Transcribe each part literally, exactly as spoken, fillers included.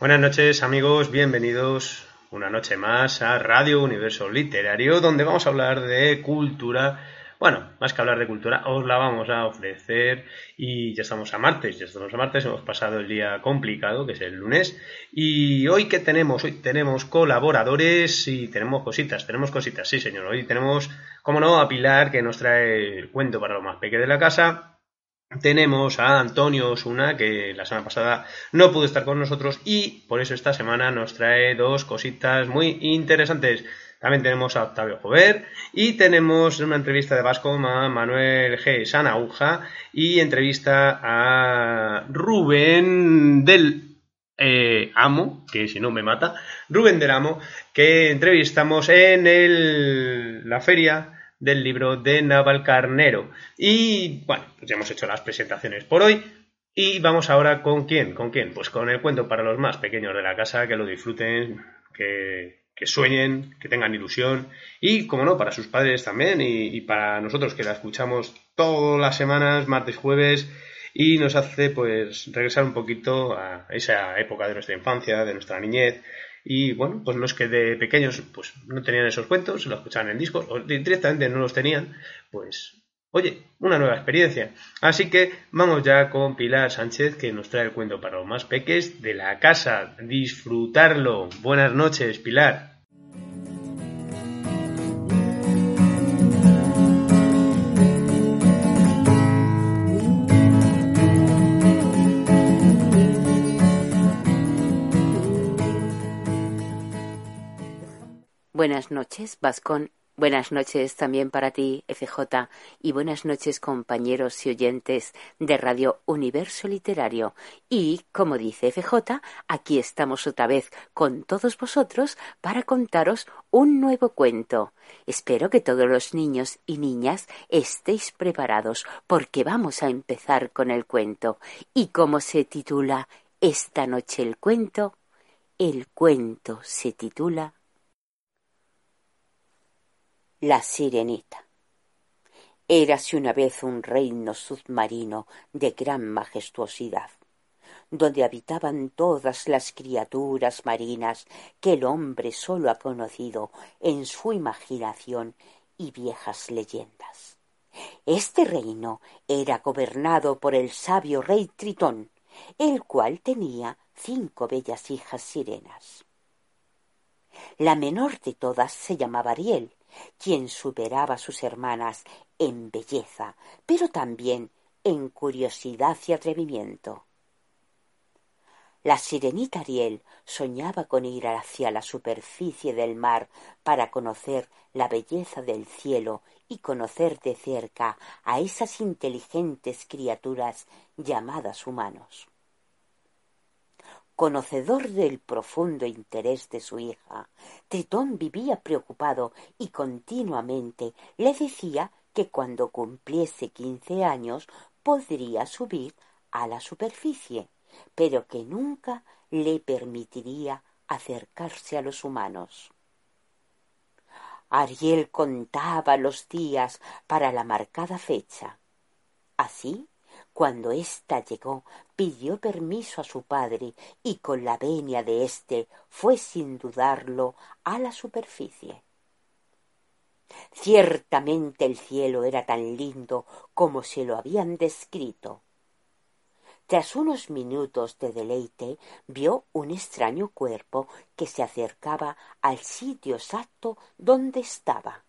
Buenas noches, amigos, bienvenidos una noche más a Radio Universo Literario, donde vamos a hablar de cultura. Bueno, más que hablar de cultura, os la vamos a ofrecer y ya estamos a martes, ya estamos a martes, hemos pasado el día complicado, que es el lunes, y hoy ¿qué tenemos? Hoy tenemos colaboradores y tenemos cositas, tenemos cositas, sí señor, hoy tenemos, como no, a Pilar, que nos trae el cuento para los más pequeños de la casa. Tenemos a Antonio Osuna, que la semana pasada no pudo estar con nosotros y por eso esta semana nos trae dos cositas muy interesantes. También tenemos a Octavio Jover y tenemos una entrevista de Bascom a Manuel G. Sanauja y entrevista a Rubén del eh, Amo, que si no me mata, Rubén del Amo, que entrevistamos en el, la feria del libro de Navalcarnero. Y bueno, pues ya hemos hecho las presentaciones por hoy. Y vamos ahora con quién, con quién, pues con el cuento para los más pequeños de la casa, que lo disfruten, que, que sueñen, que tengan ilusión. Y como no, para sus padres también, y, y para nosotros que la escuchamos todas las semanas, martes, jueves, y nos hace pues regresar un poquito a esa época de nuestra infancia, de nuestra niñez. Y bueno, pues los que de pequeños pues no tenían esos cuentos, los escuchaban en discos, o directamente no los tenían, pues oye, una nueva experiencia. Así que vamos ya con Pilar Sánchez, que nos trae el cuento para los más peques de la casa. Disfrutarlo. Buenas noches, Pilar. Buenas noches, Bascón. Buenas noches también para ti, F J, y buenas noches, compañeros y oyentes de Radio Universo Literario. Y, como dice F J, aquí estamos otra vez con todos vosotros para contaros un nuevo cuento. Espero que todos los niños y niñas estéis preparados, porque vamos a empezar con el cuento. ¿Y cómo se titula esta noche el cuento? El cuento se titula La Sirenita. Érase una vez un reino submarino de gran majestuosidad, donde habitaban todas las criaturas marinas que el hombre solo ha conocido en su imaginación y viejas leyendas. Este reino era gobernado por el sabio rey Tritón, el cual tenía cinco bellas hijas sirenas. La menor de todas se llamaba Ariel, quien superaba a sus hermanas en belleza, pero también en curiosidad y atrevimiento. La sirenita Ariel soñaba con ir hacia la superficie del mar para conocer la belleza del cielo y conocer de cerca a esas inteligentes criaturas llamadas humanos. Conocedor del profundo interés de su hija, Tritón vivía preocupado y continuamente le decía que cuando cumpliese quince años podría subir a la superficie, pero que nunca le permitiría acercarse a los humanos. Ariel contaba los días para la marcada fecha. Así, cuando ésta llegó, pidió permiso a su padre y con la venia de éste fue sin dudarlo a la superficie. Ciertamente el cielo era tan lindo como se lo habían descrito. Tras unos minutos de deleite, vio un extraño cuerpo que se acercaba al sitio exacto donde estaba.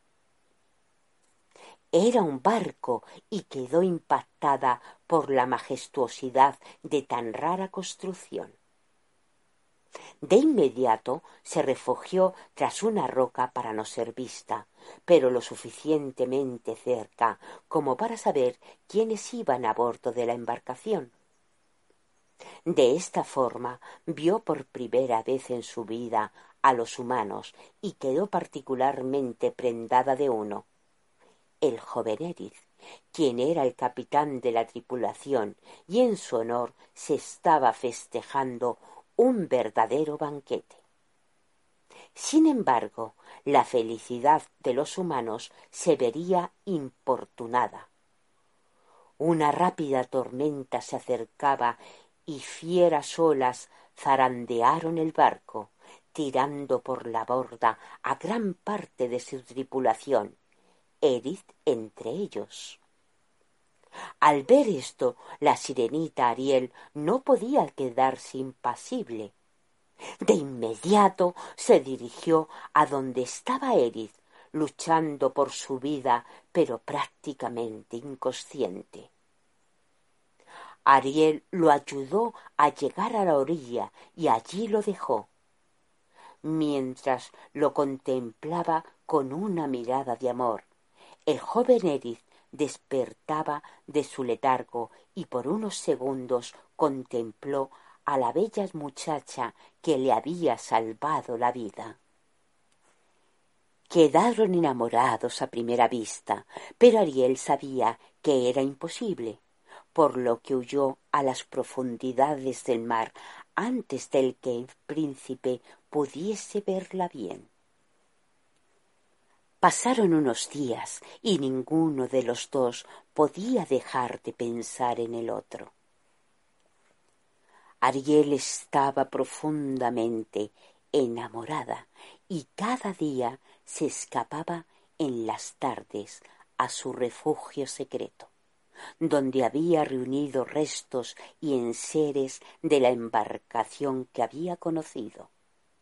Era un barco y quedó impactada por la majestuosidad de tan rara construcción. De inmediato se refugió tras una roca para no ser vista, pero lo suficientemente cerca como para saber quiénes iban a bordo de la embarcación. De esta forma vio por primera vez en su vida a los humanos y quedó particularmente prendada de uno, el joven Eriz, quien era el capitán de la tripulación, y en su honor se estaba festejando un verdadero banquete. Sin embargo, la felicidad de los humanos se vería importunada. Una rápida tormenta se acercaba y fieras olas zarandearon el barco, tirando por la borda a gran parte de su tripulación, Eric entre ellos. Al ver esto, la sirenita Ariel no podía quedarse impasible. De inmediato se dirigió a donde estaba Eric, luchando por su vida, pero prácticamente inconsciente. Ariel lo ayudó a llegar a la orilla y allí lo dejó, mientras lo contemplaba con una mirada de amor. El joven Eric despertaba de su letargo y por unos segundos contempló a la bella muchacha que le había salvado la vida. Quedaron enamorados a primera vista, pero Ariel sabía que era imposible, por lo que huyó a las profundidades del mar antes de que el príncipe pudiese verla bien. Pasaron unos días y ninguno de los dos podía dejar de pensar en el otro. Ariel estaba profundamente enamorada y cada día se escapaba en las tardes a su refugio secreto, donde había reunido restos y enseres de la embarcación que había conocido.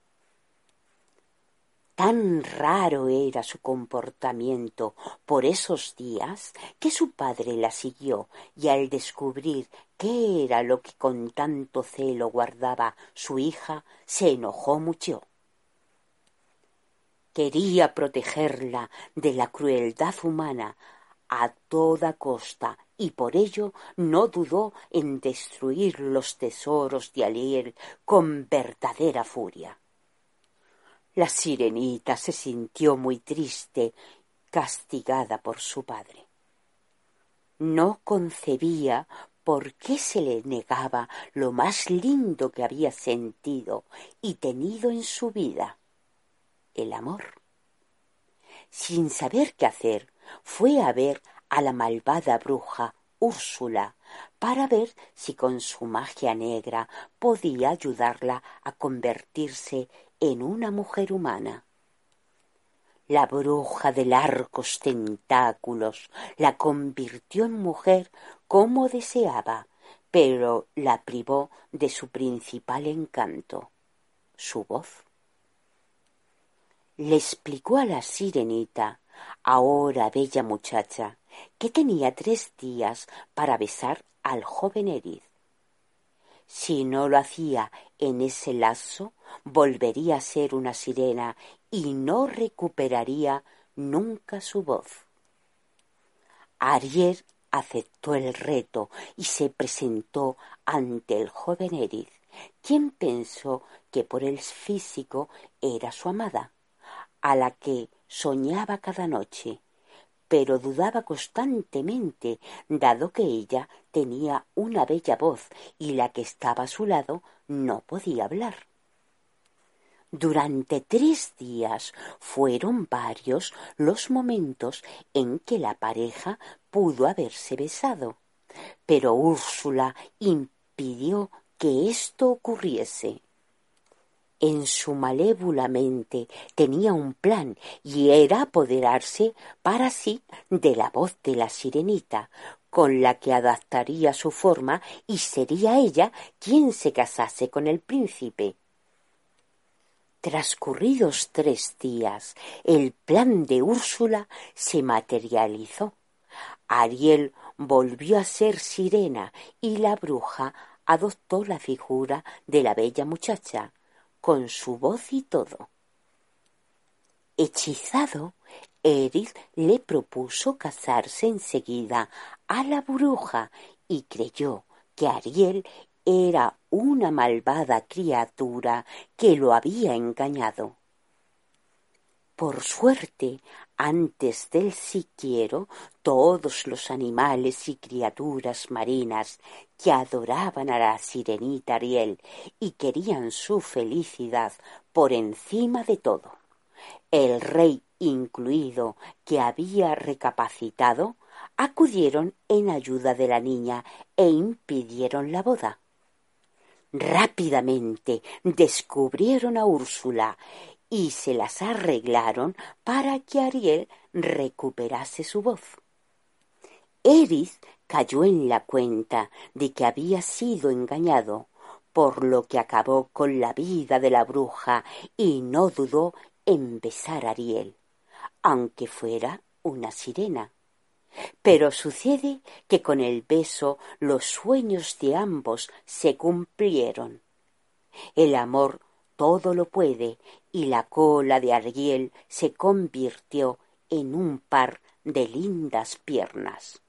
Tan raro era su comportamiento por esos días que su padre la siguió y al descubrir qué era lo que con tanto celo guardaba su hija, se enojó mucho. Quería protegerla de la crueldad humana a toda costa y por ello no dudó en destruir los tesoros de Ariel con verdadera furia. La sirenita se sintió muy triste, castigada por su padre. No concebía por qué se le negaba lo más lindo que había sentido y tenido en su vida, el amor. Sin saber qué hacer, fue a ver a la malvada bruja Úrsula para ver si con su magia negra podía ayudarla a convertirse en una mujer humana. La bruja de largos tentáculos la convirtió en mujer como deseaba, pero la privó de su principal encanto, su voz. Le explicó a la sirenita, ahora bella muchacha, que tenía tres días para besar al joven Eric. Si no lo hacía en ese lapso, volvería a ser una sirena y no recuperaría nunca su voz. Ariel aceptó el reto y se presentó ante el joven Eric, quien pensó que por el físico era su amada, a la que soñaba cada noche, pero dudaba constantemente, dado que ella tenía una bella voz y la que estaba a su lado no podía hablar. Durante tres días fueron varios los momentos en que la pareja pudo haberse besado, pero Úrsula impidió que esto ocurriese. En su malévola mente tenía un plan y era apoderarse para sí de la voz de la sirenita, con la que adaptaría su forma y sería ella quien se casase con el príncipe. Transcurridos tres días, el plan de Úrsula se materializó. Ariel volvió a ser sirena y la bruja adoptó la figura de la bella muchacha, con su voz y todo. Hechizado, Eric le propuso casarse enseguida a la bruja y creyó que Ariel era una malvada criatura que lo había engañado. Por suerte, antes del siquiero, todos los animales y criaturas marinas que adoraban a la sirenita Ariel y querían su felicidad por encima de todo, el rey incluido, que había recapacitado, acudieron en ayuda de la niña e impidieron la boda. Rápidamente descubrieron a Úrsula y se las arreglaron para que Ariel recuperase su voz. Eric cayó en la cuenta de que había sido engañado, por lo que acabó con la vida de la bruja y no dudó en besar a Ariel, aunque fuera una sirena. Pero sucede que con el beso los sueños de ambos se cumplieron. El amor todo lo puede y la cola de Ariel se convirtió en un par de lindas piernas.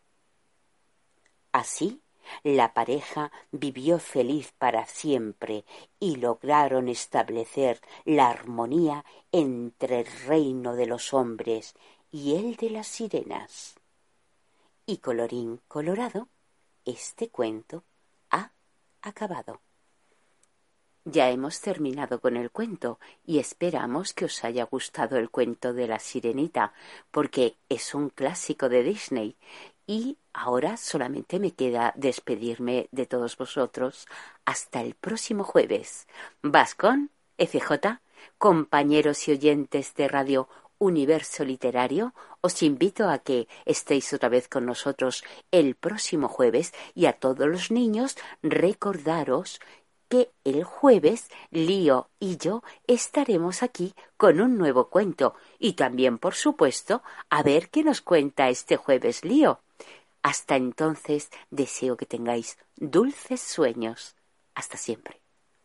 Así, la pareja vivió feliz para siempre y lograron establecer la armonía entre el reino de los hombres y el de las sirenas. Y colorín colorado, este cuento ha acabado. Ya hemos terminado con el cuento y esperamos que os haya gustado el cuento de la Sirenita, porque es un clásico de Disney. Y ahora solamente me queda despedirme de todos vosotros hasta el próximo jueves. Vascón, F J, compañeros y oyentes de Radio Universo Literario, os invito a que estéis otra vez con nosotros el próximo jueves y a todos los niños recordaros que el jueves Lío y yo estaremos aquí con un nuevo cuento y también, por supuesto, a ver qué nos cuenta este jueves Lío. Hasta entonces deseo que tengáis dulces sueños. Hasta siempre.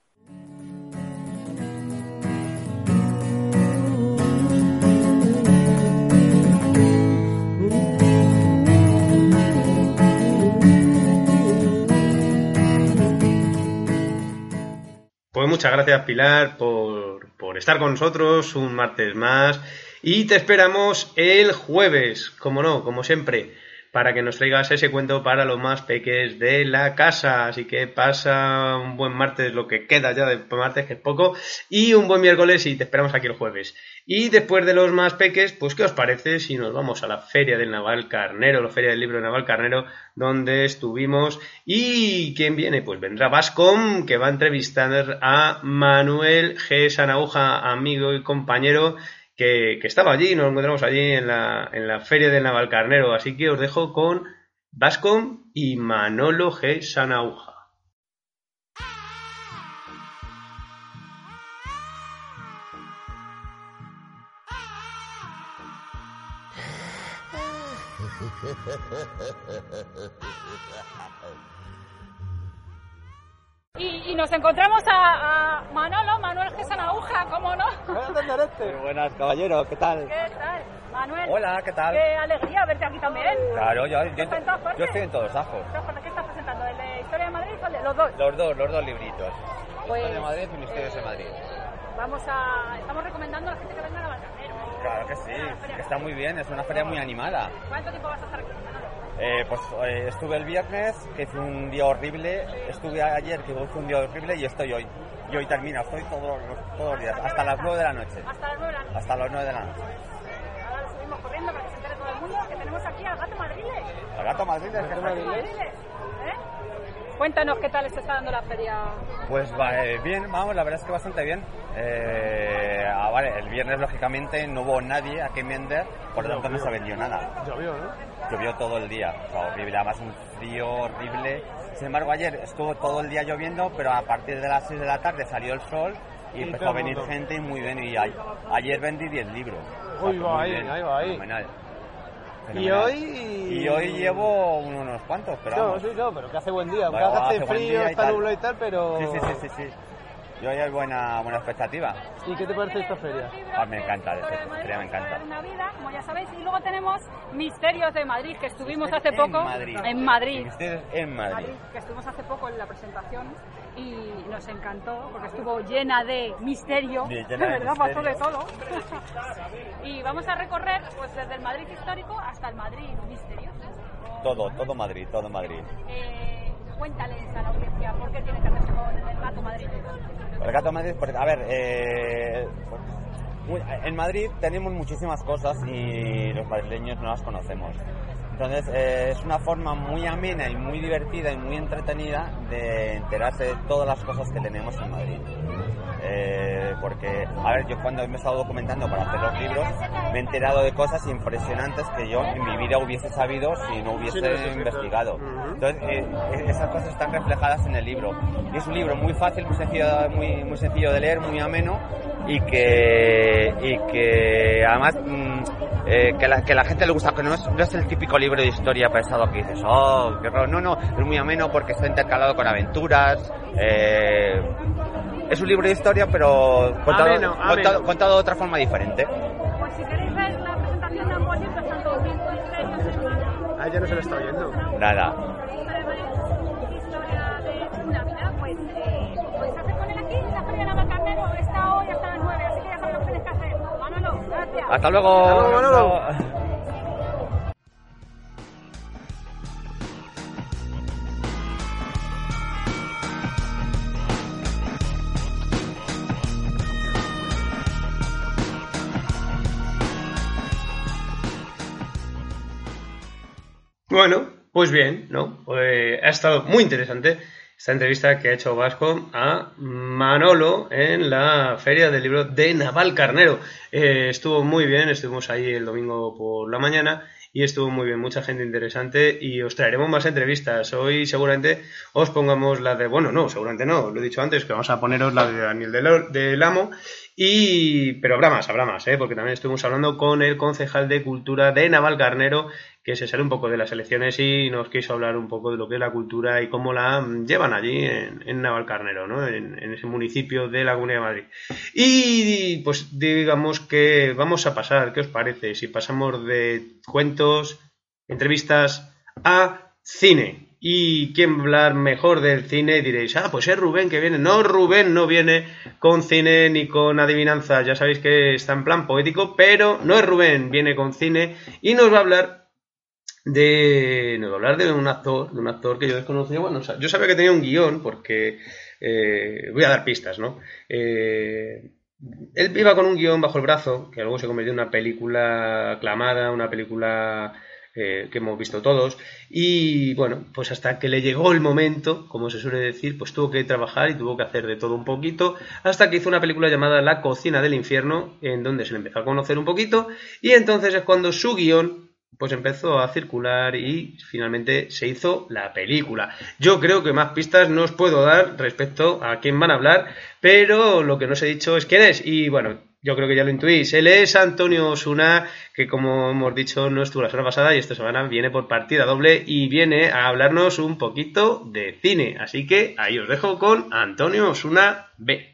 Pues muchas gracias, Pilar, por, por estar con nosotros un martes más y te esperamos el jueves, como no, como siempre, para que nos traigas ese cuento para los más peques de la casa. Así que pasa un buen martes, lo que queda ya de martes, que es poco, y un buen miércoles y te esperamos aquí el jueves. Y después de los más peques, pues ¿qué os parece si nos vamos a la Feria del Navalcarnero, la Feria del Libro de Navalcarnero, donde estuvimos? ¿Y quién viene? Pues vendrá Vascom, que va a entrevistar a Manuel G. Sanauja, amigo y compañero, que, que estaba allí, nos encontramos allí en la, en la Feria del Navalcarnero. Así que os dejo con Vascom y Manolo G. Sanauja. Y, y nos encontramos a, a Manolo, Manuel G. Sanauja, ¿cómo no? Muy buenas, caballero, ¿qué tal? ¿Qué tal? Manuel. Hola, ¿qué tal? Qué alegría verte aquí también. Claro, yo, yo, ¿Estás en todas partes? yo estoy en todos ajos. ¿Qué estás presentando? ¿El de Historia de Madrid o el de los dos? Los dos, los dos libritos. Pues, Historia de Madrid y Misterios de Madrid. Vamos a... Estamos recomendando a la gente que venga a Navalcarnero. Claro que sí, que está muy bien, es una feria muy animada. ¿Cuánto tiempo vas a estar aquí, Manolo? Eh, pues eh, estuve el viernes, que fue un día horrible, estuve ayer, que fue un día horrible, y estoy hoy. Y hoy termina, estoy todos los, todos los días, hasta las nueve de la noche. Hasta las nueve de la noche. Hasta las nueve de la noche. Ahora lo subimos corriendo para que se entere todo el mundo que tenemos aquí al Gato Madriles. ¿El Gato Madriles? ¿El Gato Madriles? ¿Eh? Cuéntanos qué tal se está dando la feria. Pues va, eh, bien, vamos, la verdad es que bastante bien. Eh, ah, vale, el viernes lógicamente no hubo nadie a quien vender, por lo tanto no se vendió nada. Llovió, ¿no? Llovió todo el día, o sea, horrible, además un frío horrible. Sin embargo, ayer estuvo todo el día lloviendo, pero a partir de las seis de la tarde salió el sol y, y empezó a venir gente muy bien. Y a, ayer vendí diez libros. Uy, va ahí, ahí va ahí. Fenomenal. Y hoy... Y hoy llevo unos cuantos, pero no, vamos. sí, no, pero que hace buen día. Bueno, hace, hace frío, está nublado y tal, pero... Sí, sí, sí, sí, sí. Y hoy hay buena, buena expectativa. ¿Y qué te parece esta feria? Ah, me encanta, esta feria me encanta. Una vida, como ya sabéis, y luego tenemos Misterios de Madrid, que estuvimos hace en poco Madrid. en Madrid. Misterios en Madrid. Madrid, que estuvimos hace poco en la presentación y nos encantó porque estuvo llena de misterio, de de verdad misterio. Pasó de todo. Y vamos a recorrer pues desde el Madrid histórico hasta el Madrid misterioso. Todo, todo Madrid, todo Madrid. Eh, cuéntales a la audiencia por qué tiene que hacerse con el Gato Madrid. El Gato Madrid, porque, a ver, eh, en Madrid tenemos muchísimas cosas y los madrileños no las conocemos. Entonces eh, es una forma muy amena y muy divertida y muy entretenida de enterarse de todas las cosas que tenemos en Madrid. Eh, porque, a ver, yo cuando me he estado documentando para hacer los libros, me he enterado de cosas impresionantes que yo en mi vida hubiese sabido si no hubiese sí, no investigado. Entonces, eh, esas cosas están reflejadas en el libro. Y es un libro muy fácil, muy sencillo, muy, muy sencillo de leer, muy ameno, y que, y que además mmm, eh, que, la, que la gente le gusta, que no es, no es el típico libro de historia pesado que dices, oh, qué raro. No, no, es muy ameno porque está intercalado con aventuras. Eh, es un libro de historia, pero contado, ameno, ameno. Contado, contado de otra forma diferente. Pues si queréis ver la presentación de ambos libros, tanto Viento y Premios. Ah, ya no se lo está oyendo. Nada. Historia de una vida, pues eh, podéis hacer con él aquí en la Feria de Navalcarnero. Está hoy hasta las nueve, así que ya sabéis lo que tenéis que hacer. Manolo, gracias. Hasta luego. Hasta luego, Manolo. Bueno, pues bien, ¿no? Pues ha estado muy interesante esta entrevista que ha hecho Vasco a Manolo en la Feria del Libro de Navalcarnero. Eh, estuvo muy bien, estuvimos ahí el domingo por la mañana y estuvo muy bien, mucha gente interesante y os traeremos más entrevistas. Hoy seguramente os pongamos la de... Bueno, no, seguramente no, lo he dicho antes, que vamos a poneros la de Daniel del, del Amo. Y pero habrá más, habrá más, ¿eh? Porque también estuvimos hablando con el concejal de Cultura de Navalcarnero, que se sale un poco de las elecciones y nos quiso hablar un poco de lo que es la cultura y cómo la llevan allí en, en Navalcarnero, ¿no? En, en ese municipio de la Comunidad de Madrid. Y pues digamos que vamos a pasar, ¿qué os parece? Si pasamos de cuentos, entrevistas a cine. ¿Y quién hablar mejor del cine? Diréis, ah, pues es Rubén que viene. No, Rubén no viene con cine ni con adivinanza. Ya sabéis que está en plan poético, pero no es Rubén, viene con cine y nos va a hablar de, nos va a hablar de un actor, de un actor que yo desconocía. Bueno, o sea, yo sabía que tenía un guión porque eh, voy a dar pistas, ¿no? Eh, él iba con un guión bajo el brazo que luego se convirtió en una película aclamada, una película Eh, que hemos visto todos y bueno, pues hasta que le llegó el momento, como se suele decir, pues tuvo que trabajar y tuvo que hacer de todo un poquito hasta que hizo una película llamada La Cocina del Infierno, en donde se le empezó a conocer un poquito y entonces es cuando su guión pues empezó a circular y finalmente se hizo la película. Yo creo que más pistas no os puedo dar respecto a quién van a hablar, pero lo que no os he dicho es quién es y bueno, yo creo que ya lo intuís. Él es Antonio Osuna, que como hemos dicho no estuvo la semana pasada y esta semana viene por partida doble y viene a hablarnos un poquito de cine. Así que ahí os dejo con Antonio Osuna B.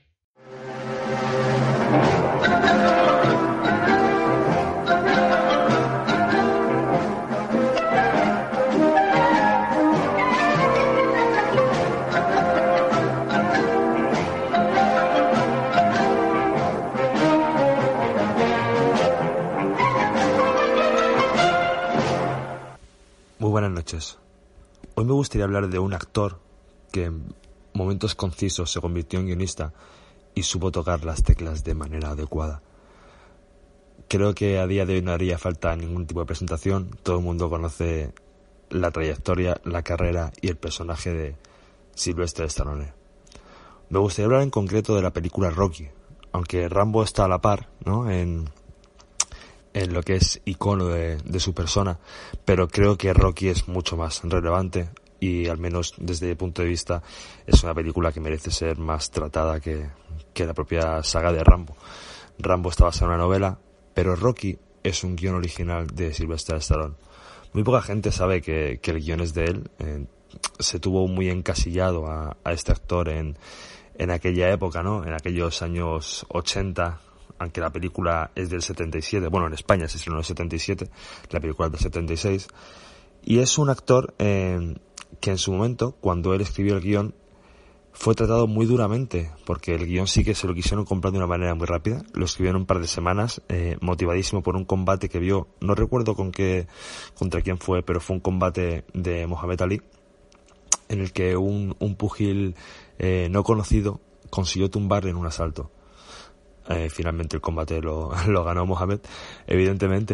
Muy buenas noches. Hoy me gustaría hablar de un actor que en momentos concisos se convirtió en guionista y supo tocar las teclas de manera adecuada. Creo que a día de hoy no haría falta ningún tipo de presentación. Todo el mundo conoce la trayectoria, la carrera y el personaje de Sylvester Stallone. Me gustaría hablar en concreto de la película Rocky, aunque Rambo está a la par, ¿no?, en... en lo que es icono de, de su persona, pero creo que Rocky es mucho más relevante y al menos desde mi punto de vista es una película que merece ser más tratada que, que la propia saga de Rambo. Rambo está basada en una novela, pero Rocky es un guión original de Sylvester Stallone. Muy poca gente sabe que, que el guión es de él. Eh, se tuvo muy encasillado a, a este actor en, en aquella época, ¿no?, en aquellos años ochenta, aunque la película es del setenta y siete, bueno, en España se estrenó en el setenta y siete, la película es del setenta y seis, y es un actor eh, que en su momento, cuando él escribió el guión, fue tratado muy duramente, porque el guión sí que se lo quisieron comprar de una manera muy rápida, lo escribió en un par de semanas, eh, motivadísimo por un combate que vio, no recuerdo con qué, contra quién fue, pero fue un combate de Muhammad Ali, en el que un, un púgil eh, no conocido consiguió tumbarle en un asalto. Eh, finalmente el combate lo, lo ganó Mohamed, evidentemente,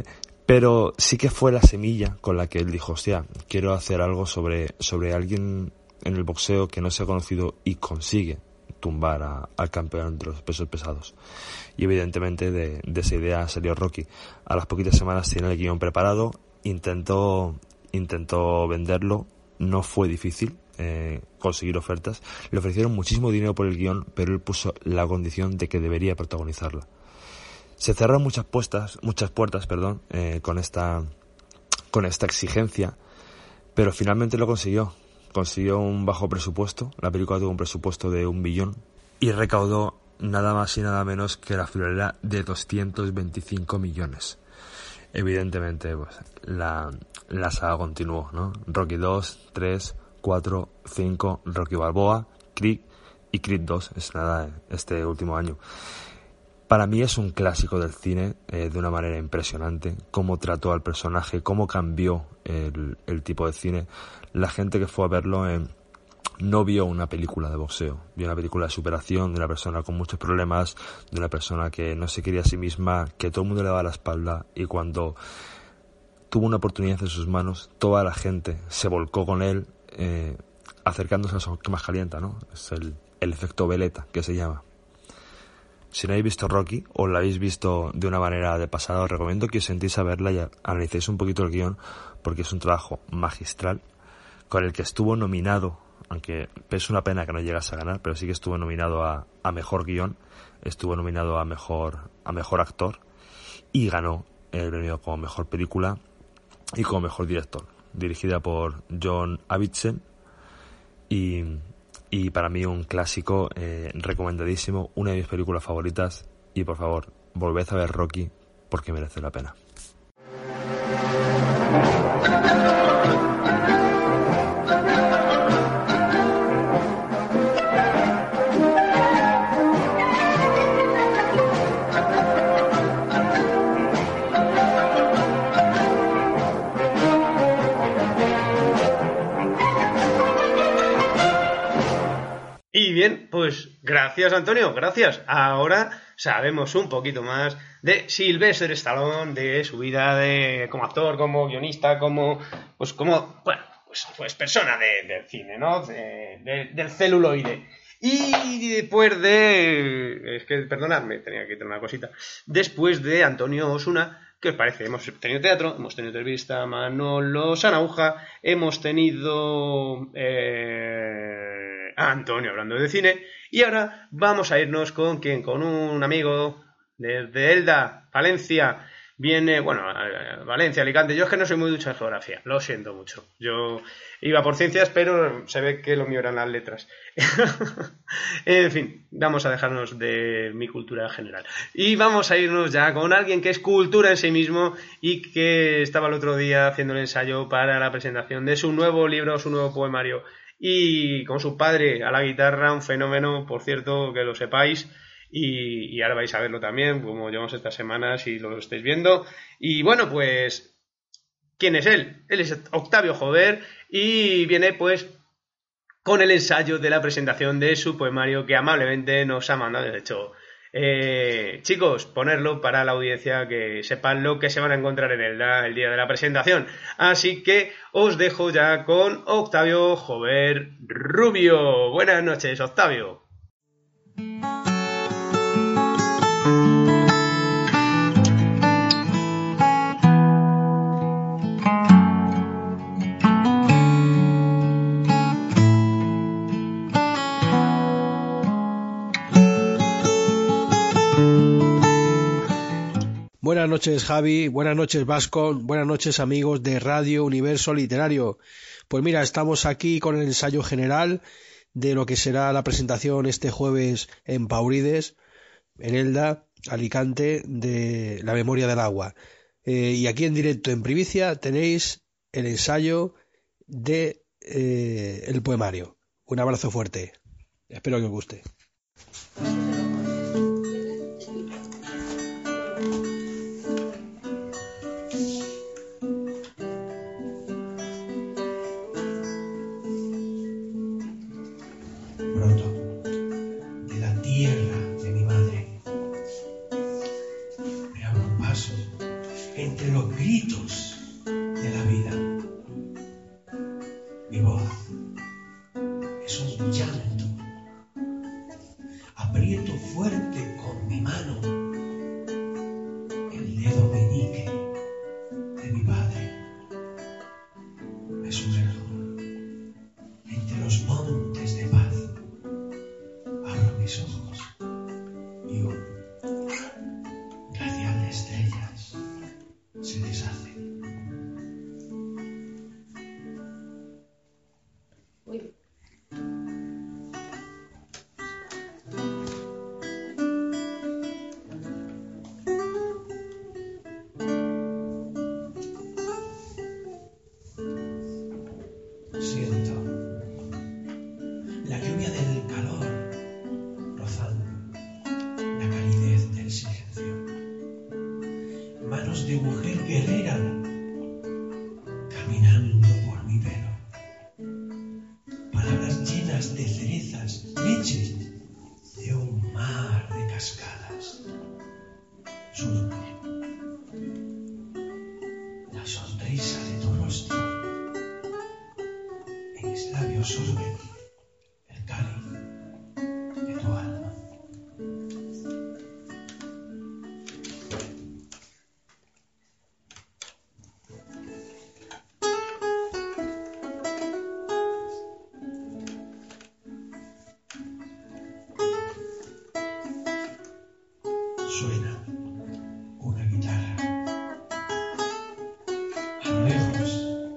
Pero sí que fue la semilla con la que él dijo, hostia, quiero hacer algo sobre, sobre alguien en el boxeo que no se ha conocido y consigue tumbar a, al campeón de los pesos pesados. Y evidentemente de, de esa idea salió Rocky. A las poquitas semanas tiene el guión preparado, intentó, intentó venderlo, no fue difícil eh, conseguir ofertas. Le ofrecieron muchísimo dinero por el guión, pero él puso la condición de que debería protagonizarla. Se cerraron muchas puertas, muchas puertas, perdón, eh, con esta, con esta exigencia, pero finalmente lo consiguió. Consiguió un bajo presupuesto. La película tuvo un presupuesto de un billón y recaudó nada más y nada menos que la friolera de doscientos veinticinco millones. Evidentemente, pues la, la saga continuó, ¿no? Rocky dos, tres, cuatro, cinco, Rocky Balboa, Creed y Creed dos, es nada este último año. Para mí es un clásico del cine eh, de una manera impresionante, cómo trató al personaje, cómo cambió el, el tipo de cine. La gente que fue a verlo eh, no vio una película de boxeo, vio una película de superación de una persona con muchos problemas, de una persona que no se quería a sí misma, que todo el mundo le daba la espalda, y cuando tuvo una oportunidad en sus manos, toda la gente se volcó con él, eh, acercándose a los ojos que más calienta, ¿no? Es el, el efecto veleta, que se llama. Si no habéis visto Rocky o la habéis visto de una manera de pasada, os recomiendo que os sentéis a verla y analicéis un poquito el guión, porque es un trabajo magistral con el que estuvo nominado, aunque es una pena que no llegase a ganar, pero sí que estuvo nominado a, a mejor guión, estuvo nominado a mejor, a mejor actor y ganó el premio como mejor película y como mejor director, dirigida por John Avildsen. Y, y para mí un clásico, eh, recomendadísimo, una de mis películas favoritas, y por favor, volved a ver Rocky porque merece la pena. Y bien, pues gracias Antonio, gracias. Ahora sabemos un poquito más de Sylvester Stallone, de su vida de como actor, como guionista, como pues como bueno, pues, pues persona de, del cine, ¿no? De, de, del celuloide. Y después de... Es que, perdonadme, tenía que quitar una cosita. Después de Antonio Osuna, ¿qué os parece? Hemos tenido teatro, hemos tenido entrevista a Manolo Sanauja, hemos tenido eh, a Antonio hablando de cine, y ahora vamos a irnos con quien, con un amigo desde Elda, Valencia. Viene, bueno, Valencia, Alicante. Yo es que no soy muy ducho de geografía, lo siento mucho. Yo iba por ciencias, pero se ve que lo mío eran las letras. En fin, vamos a dejarnos de mi cultura general. Y vamos a irnos ya con alguien que es cultura en sí mismo y que estaba el otro día haciendo el ensayo para la presentación de su nuevo libro, su nuevo poemario. Y con su padre a la guitarra, un fenómeno, por cierto, que lo sepáis. Y, y ahora vais a verlo también, como llevamos estas semanas y lo estáis viendo. Y bueno, pues, ¿quién es él? Él es Octavio Jover y viene pues con el ensayo de la presentación de su poemario que amablemente nos ha mandado. De hecho, eh, chicos, ponerlo para la audiencia, que sepan lo que se van a encontrar en el, el día de la presentación. Así que os dejo ya con Octavio Jover Rubio. Buenas noches, Octavio. Buenas noches, Javi, buenas noches, Vasco, buenas noches, amigos de Radio Universo Literario. Pues mira, estamos aquí con el ensayo general de lo que será la presentación este jueves en Paurides, en Elda, Alicante, de La Memoria del Agua. Eh, y aquí en directo, en primicia, tenéis el ensayo de eh, el poemario. Un abrazo fuerte. Espero que os guste. Entre los gritos manos de mujer guerrera caminando por mi pelo. Palabras llenas de cerezas, leche de un mar de cascadas. Surge la sonrisa de tu rostro. En mis labios sorbe el cáliz de tu alma. Suena una guitarra. A lo lejos,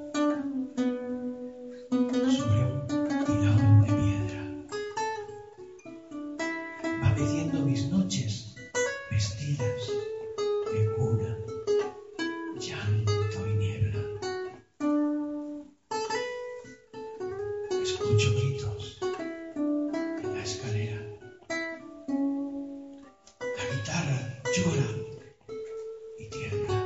sobre un pilón de piedra, va meciendo mis noches vestidas de cuna, llanto y niebla. Escucho gritos en la escalera. La guitarra llora y tiembla.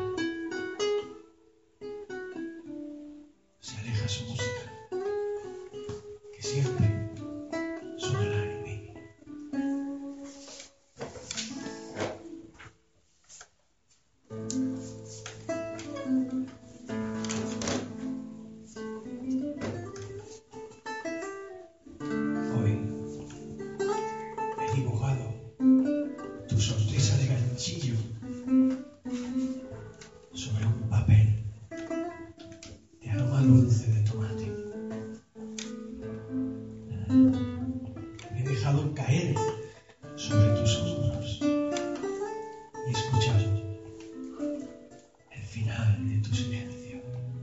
Se aleja su música, que siempre sonará en mí. Hoy he dibujado tu sonrisa de ganchillo sobre un papel de aroma dulce de tomate. Me he dejado caer sobre tus hombros y he escuchado el final de tu silencio.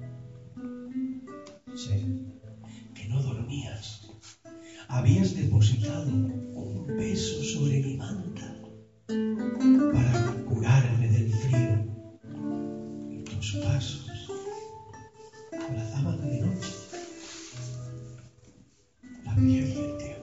Sé que no dormías. Habías depositado un beso sobre mi manta para curarme del frío, y tus pasos abrazaban de noche la piel y el tiempo.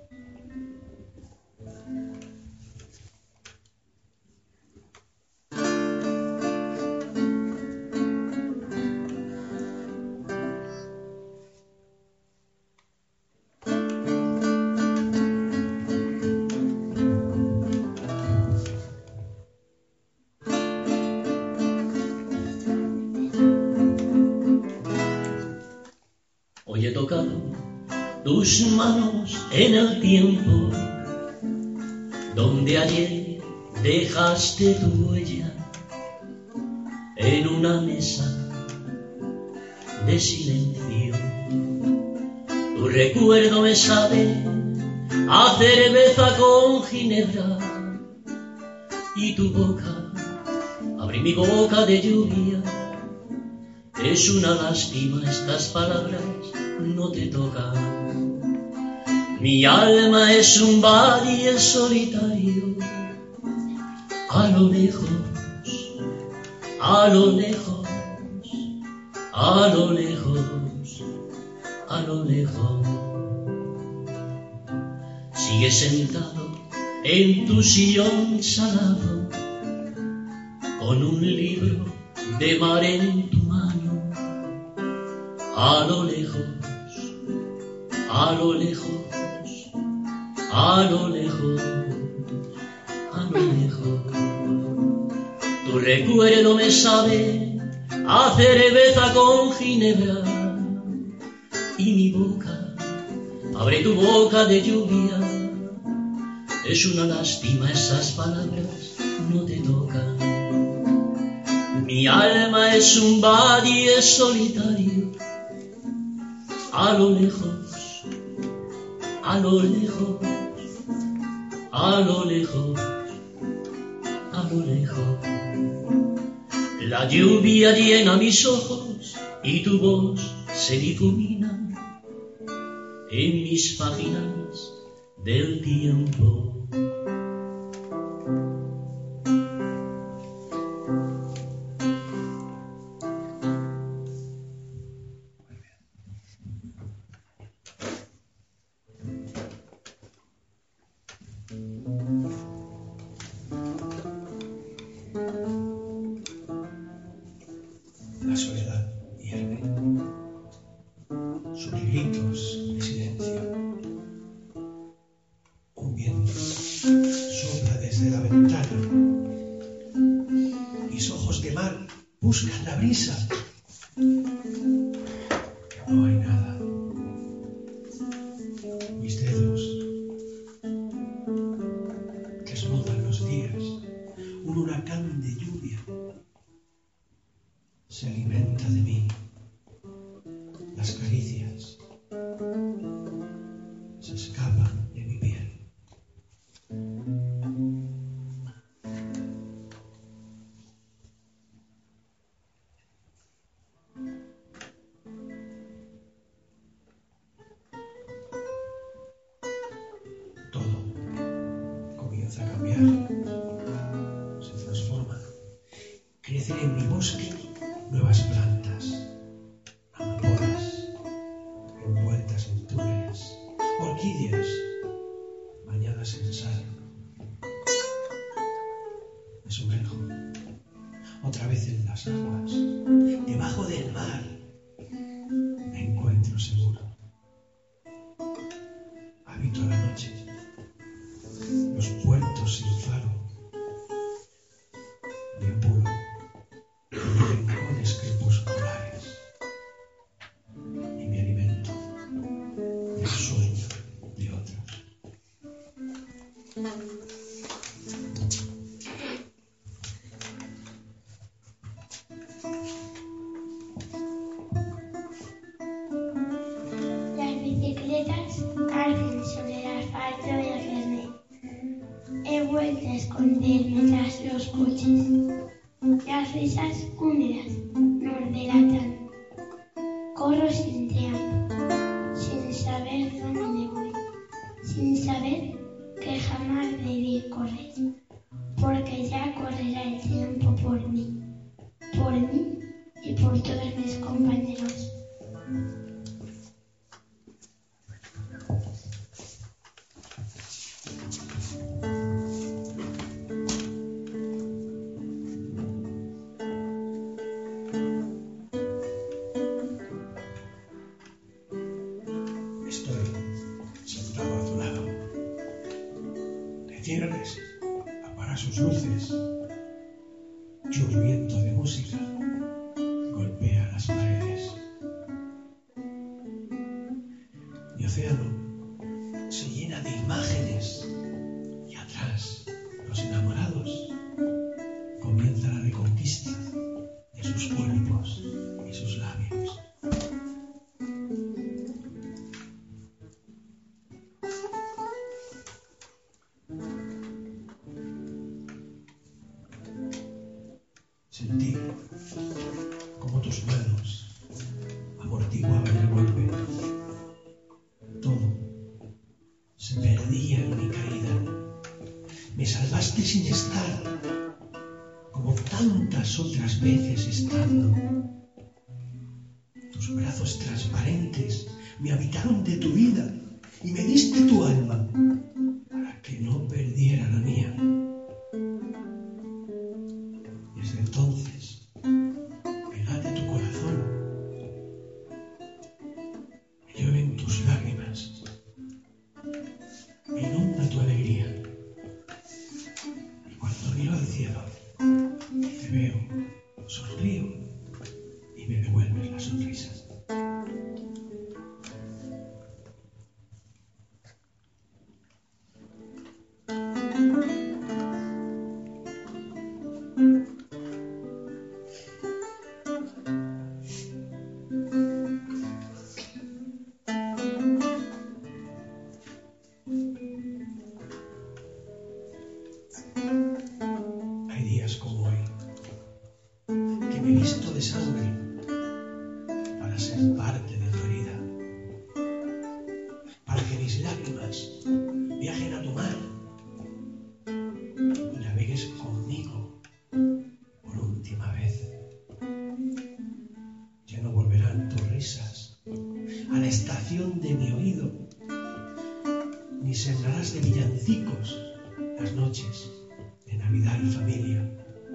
Hoy he tocado tus manos en el tiempo donde ayer dejaste tu huella en una mesa de silencio. Tu recuerdo me sabe a cerveza con ginebra y tu boca, abrí mi boca de lluvia. Es una lástima, estas palabras no te tocan. Mi alma es un valle solitario, a lo lejos, a lo lejos, a lo lejos, a lo lejos. Sigues sentado en tu sillón salado, con un libro de mar en tu mano. A lo lejos, a lo lejos, a lo lejos, a lo lejos. Tu recuerdo me sabe a cerveza con ginebra y mi boca, abre tu boca de lluvia. Es una lástima, esas palabras no te tocan. Mi alma es un valle solitario, a lo lejos, a lo lejos, a lo lejos, a lo lejos. La lluvia llena mis ojos y tu voz se difumina en mis páginas del tiempo. ventana. Mis ojos de mar buscan la brisa. No hay nada. Mis dedos desnudan los días. Un huracán de lluvia se alimenta de mí. Las caricias se escapan de mi piel. Todo comienza a cambiar, se transforma. Crecen en mi bosque nuevas plantas, amapolas, envueltas en túneles, orquídeas bañadas en sal. Me sumerjo otra vez en las aguas, debajo del mar. Me encuentro seguro. Habito la noche, los puertos sin faro. Deambulo en rincones crepusculares y me alimento del sueño de otros. Las bicicletas arden sobre el asfalto del Fernet. He vuelto a esconderme tras los coches. Las risas húmedas nos delatan. Corro sin tiempo, sin saber dónde voy, sin saber que jamás debí correr, porque ya correrá el tiempo por mí, por mí y por todos mis compañeros. Estoy sentado a tu lado. Te cierres, apaga sus luces. Churriento de música golpea las paredes. Mi océano se llena de imágenes y atrás los enamorados comienza la reconquista de sus cuerpos y sus labios. Sentí como tus manos amortiguaban el golpe. Todo se perdía en mi caída. Me salvaste sin estar, como tantas otras veces estando. Tus brazos transparentes me habitaron de tu vida y me diste tu alma para que no perdiera la mía. Desde entonces me late tu corazón, me llueven tus lágrimas, me inunda tu alegría. Y cuando miro al cielo, te veo, sonrío y me devuelves las sonrisas. Hay días como hoy que me visto de sangre para ser parte de tu herida, para que mis lágrimas viajen a tu mar y navegues conmigo por última vez. Ya no volverán tus risas a la estación de mi oído, ni sembrarás de villancicos las noches de Navidad y familia.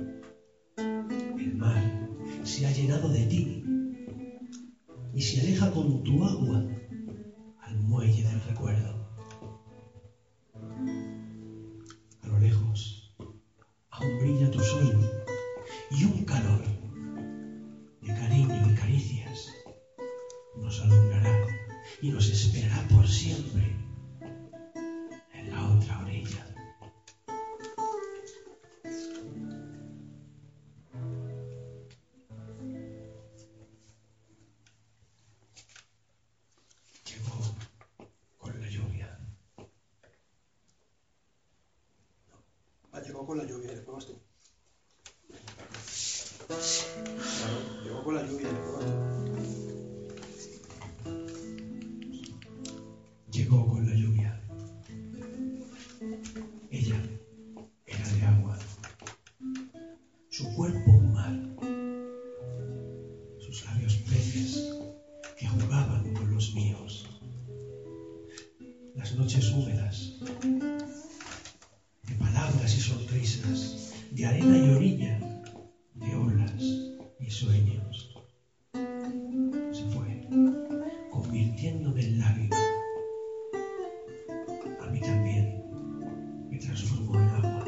El mar se ha llenado de ti y se aleja con tu agua al muelle del recuerdo. A lo lejos tu sueño y un calor de cariño y caricias nos alumbrará y nos esperará por siempre en la otra orilla. Llegó con la lluvia. Ah, llegó con la lluvia, después vas tú. Claro, llegó con la lluvia, después vas tú. Llegó con la lluvia. Ella era de agua. Su cuerpo un mar. Sus labios peces que jugaban con los míos. Las noches húmedas. De palabras y sonrisas. De arena y orilla. De olas y sueños. Se fue, convirtiéndome en lágrima. A mí también me transformó en agua.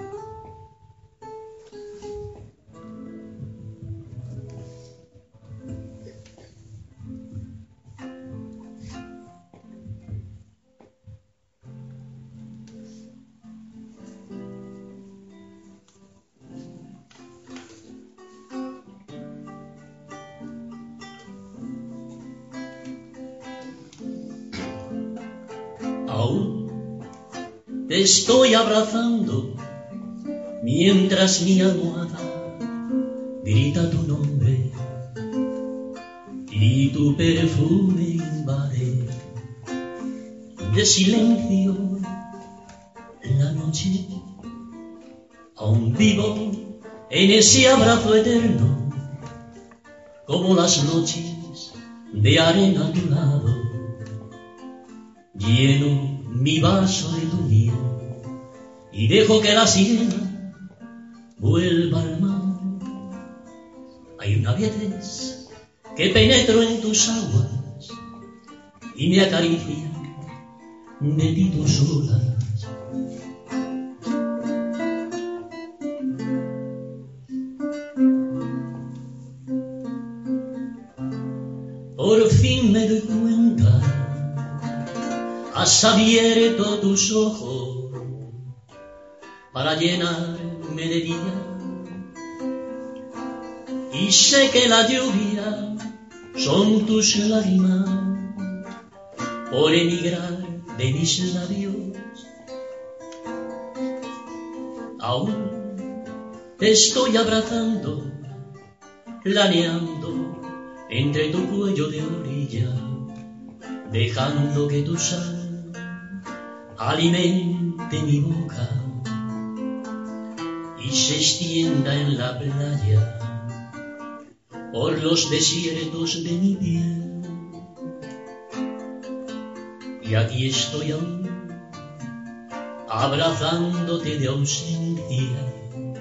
Aún te estoy abrazando mientras mi almohada grita tu nombre y tu perfume invade de silencio la noche. Aún vivo en ese abrazo eterno como las noches de arena a tu lado. Lleno mi vaso de tu miel y dejo que la sirena vuelva al mar. Hay una vez que penetro en tus aguas y me acaricia de ti tus olas. Por fin me doy cuenta, has abierto tus ojos para llenarme de vida y sé que la lluvia son tus lágrimas por emigrar de mis labios. Aún te estoy abrazando, planeando entre tu cuello de orilla, dejando que tu sal alimente mi boca y se extienda en la playa por los desiertos de mi piel. Y aquí estoy aún, abrazándote de ausencia,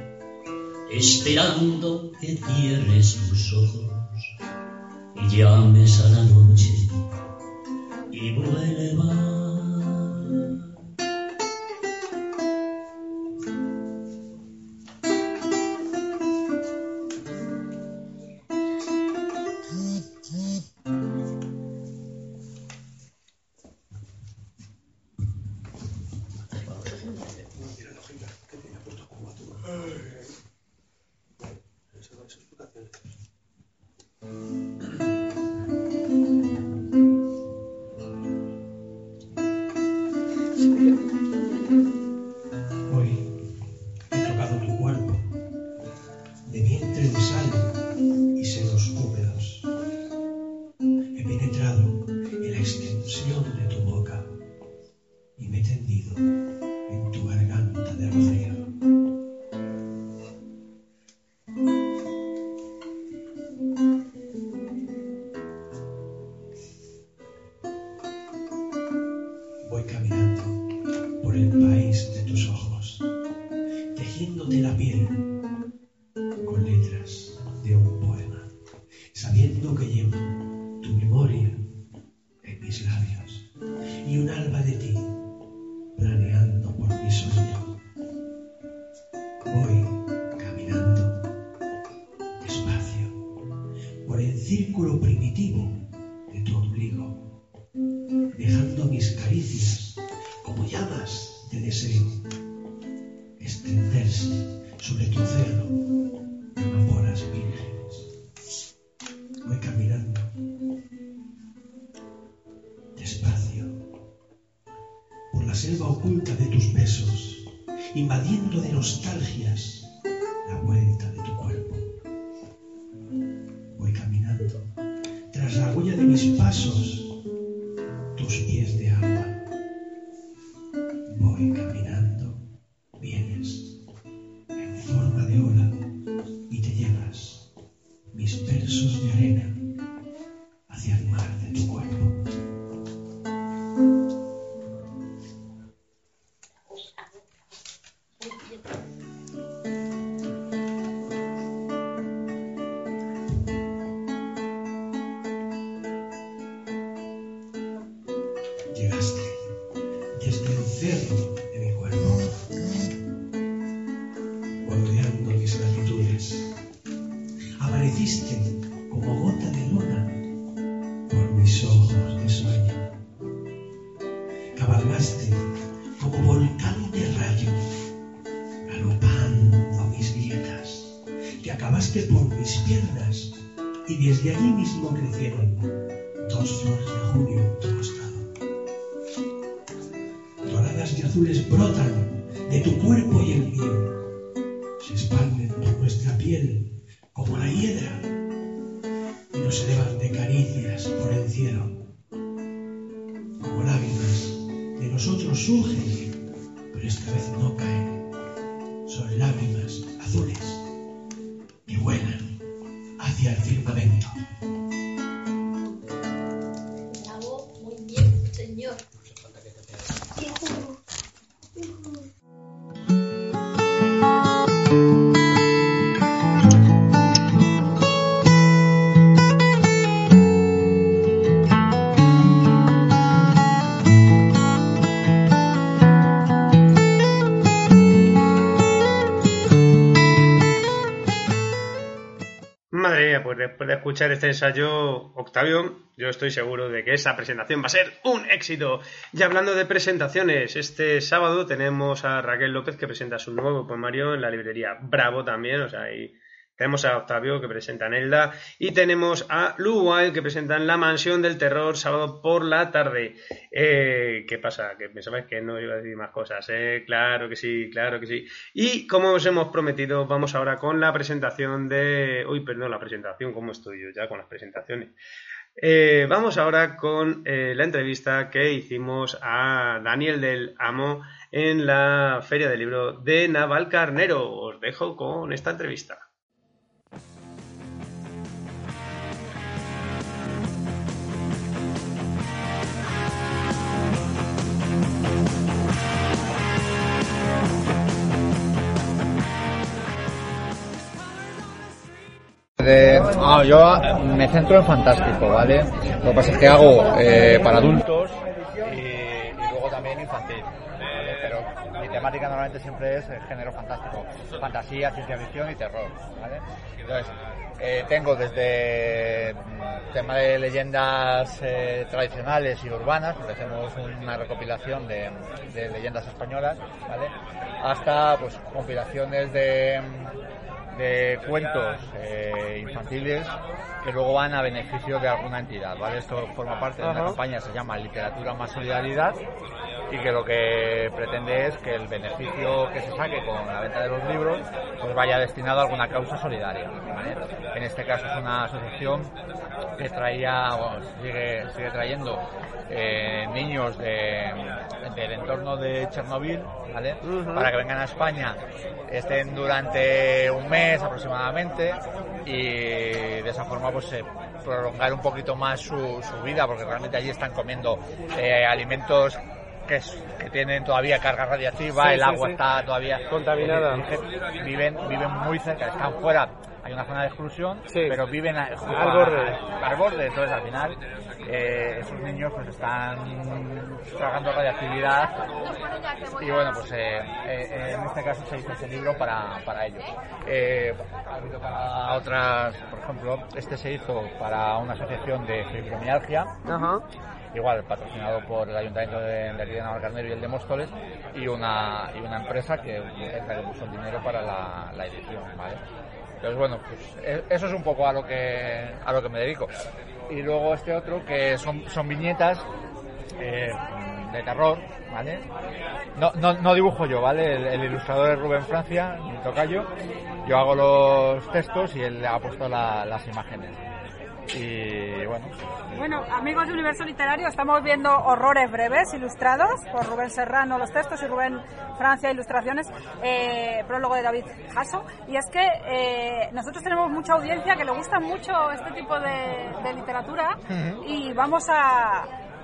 esperando que cierres tus ojos y llames a la noche y vuelva. Voy caminando por el país de tus ojos, tejiéndote la piel con letras de un poema, sabiendo que llevo tu memoria en mis labios y un alba de ti planeando por mi sueño. Voy caminando vínculo primitivo de tu ombligo, dejando mis caricias como llamas de deseo extenderse sobre tu océano de amapolas vírgenes. Voy caminando despacio por la selva oculta de tus besos, invadiendo de nostalgias la vuelta de tu cuerpo. Voy caminando tras la huella de mis pasos, tus pies de agua. Voy caminando, vienes en forma de ola y te llevas mis versos de arena hacia el mar de tu cuerpo. Llegaste desde el cerro de mi cuerpo, bordeando mis latitudes. Amaneciste como gota de luna por mis ojos de sueño. Cabalgaste como volcán de rayo, galopando mis grietas. Te acabaste por mis piernas y desde allí mismo crecieron dos flores de junio en tu costado. Doradas y azules brotan de tu cuerpo y el mío, se expanden por nuestra piel como la hiedra y nos elevan de caricias por el cielo. Como lágrimas de nosotros surgen, pero esta vez no caen. Son lágrimas azules que vuelan hacia el firmamento. Bravo, muy bien, señor. Madre mía, pues después de escuchar este ensayo, Octavio, yo estoy seguro de que esa presentación va a ser un éxito. Y hablando de presentaciones, este sábado tenemos a Raquel López que presenta su nuevo poemario en la librería Bravo también, o sea, ahí tenemos a Octavio que presenta Nelda y tenemos a Lu Wild que presentan La Mansión del Terror sábado por la tarde. Eh, ¿Qué pasa? Que pensabais que no iba a decir más cosas, ¿eh? Claro que sí, claro que sí. Y como os hemos prometido, vamos ahora con la presentación de... Uy, perdón, la presentación, ¿cómo estoy yo ya con las presentaciones? Eh, vamos ahora con eh, la entrevista que hicimos a Daniel del Amo en la Feria del Libro de Navalcarnero. Os dejo con esta entrevista. De, ah, yo me centro en fantástico, ¿vale? Lo que pasa es que hago eh, para adultos y, y luego también infantil, ¿vale? Pero mi temática normalmente siempre es el género fantástico, fantasía, ciencia ficción y terror, ¿vale? Entonces, eh, tengo desde tema de leyendas eh, tradicionales y urbanas, porque hacemos una recopilación de, de leyendas españolas, ¿vale? Hasta pues compilaciones de de cuentos eh, infantiles que luego van a beneficio de alguna entidad, ¿vale? Esto forma parte de una campaña que se llama Literatura más Solidaridad y que lo que pretende es que el beneficio que se saque con la venta de los libros pues vaya destinado a alguna causa solidaria, ¿vale? En este caso es una asociación que traía, bueno, sigue, sigue trayendo eh, niños de, del entorno de Chernobyl, ¿vale? Uh-huh. Para que vengan a España, estén durante un mes aproximadamente y de esa forma pues eh, prolongar un poquito más su, su vida, porque realmente allí están comiendo eh, alimentos que, es, que tienen todavía carga radiactiva, sí, el sí, agua sí. está todavía contaminada, eh, viven, viven muy cerca, están fuera. hay una zona de exclusión, sí, pero viven a, al borde. A, al borde, entonces al final eh, esos niños pues están tragando radiactividad y bueno, pues eh, eh, en este caso se hizo ese libro para, para ellos. Eh, ha habido para otras, por ejemplo, este se hizo para una asociación de fibromialgia. Ajá. Igual patrocinado por el Ayuntamiento de, de aquí de Navalcarnero y el de Móstoles, y una y una empresa que es la que puso el dinero para la, la edición, ¿vale? Entonces bueno, pues eso es un poco a lo que a lo que me dedico. Y luego este otro que son son viñetas eh, de terror, ¿vale? No, no, no dibujo yo, ¿vale? El, el ilustrador es Rubén Francia, mi tocayo. Yo hago los textos y él ha puesto la, las imágenes. Y bueno. Bueno, amigos de Universo Literario, estamos viendo Horrores Breves ilustrados por Rubén Serrano los textos y Rubén Francia ilustraciones, eh, prólogo de David Jasso. Y es que eh, nosotros tenemos mucha audiencia que le gusta mucho este tipo de, de literatura uh-huh. y vamos a,